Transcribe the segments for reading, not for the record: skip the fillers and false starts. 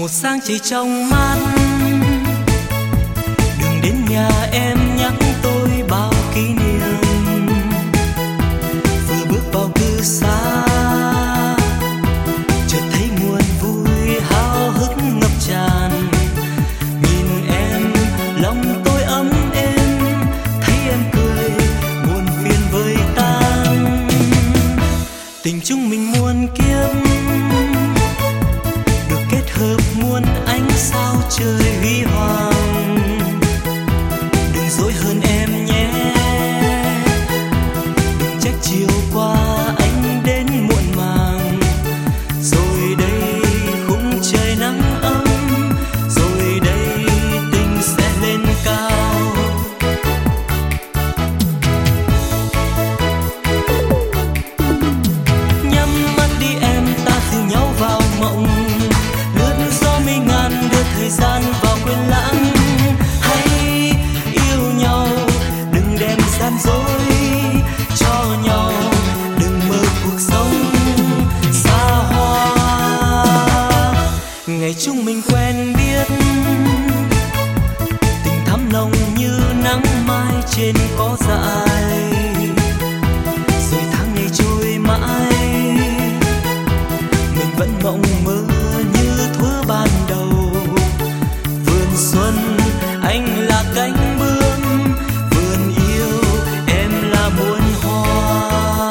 một sáng chỉ trong mắt. Đường đến nhà em nhắc tôi bao kỷ niệm, vừa bước vào cư xá chợt thấy nguồn vui háo hức ngập tràn. Nhìn em lòng tôi ấm êm, thấy em cười buồn phiền vơi tan. Tình chúng mình muôn kiếp được kết hợp muôn ánh sao trời huy hoàng. Đừng dối hơn em nhé, đừng trách chiều qua anh đến muộn màng. Rồi đây khung trời nắng ấm, rồi đây tình sẽ lên cao. Nhắm mắt đi em, ta dìu nhau vào mộng, lướt gió mây ngàn đưa thời gian vào quên lãng. Hãy yêu nhau, đừng đem gian dối cho nhau, đừng mơ cuộc sống xa hoa. Ngày chúng mình quen biết, tình thắm nồng như nắng mai trên cỏ dại. Rồi tháng ngày trôi mãi, mình vẫn mộng mơ như thuở ban đầu. Vườn xuân anh là cánh bướm, vườn yêu em là muôn hoa.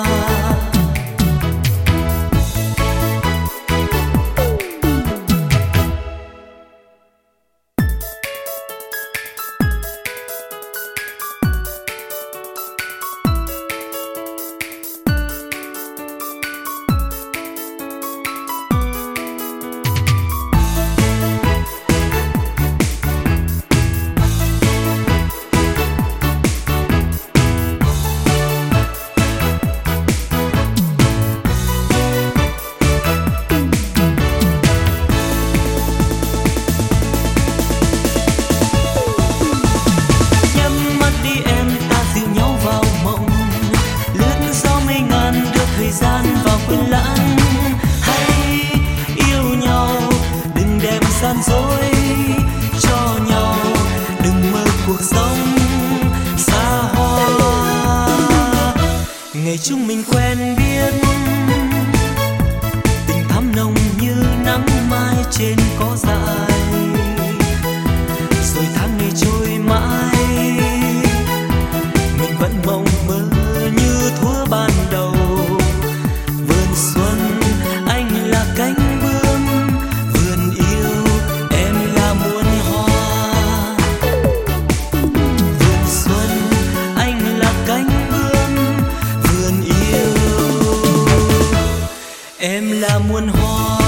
Thời gian vào quên lãng. Hãy yêu nhau, đừng đem gian dối cho nhau, đừng mơ cuộc sống xa hoa. Ngày chúng mình quen biết, tình thắm nồng như nắng mai trên cỏ dại. Rồi tháng ngày trôi mãi, mình vẫn mộng mơ như thuở ban đầu. Xuân anh là cánh bướm, vườn yêu em là muôn hoa. Vườn xuân anh là cánh bướm, vườn yêu em là muôn hoa.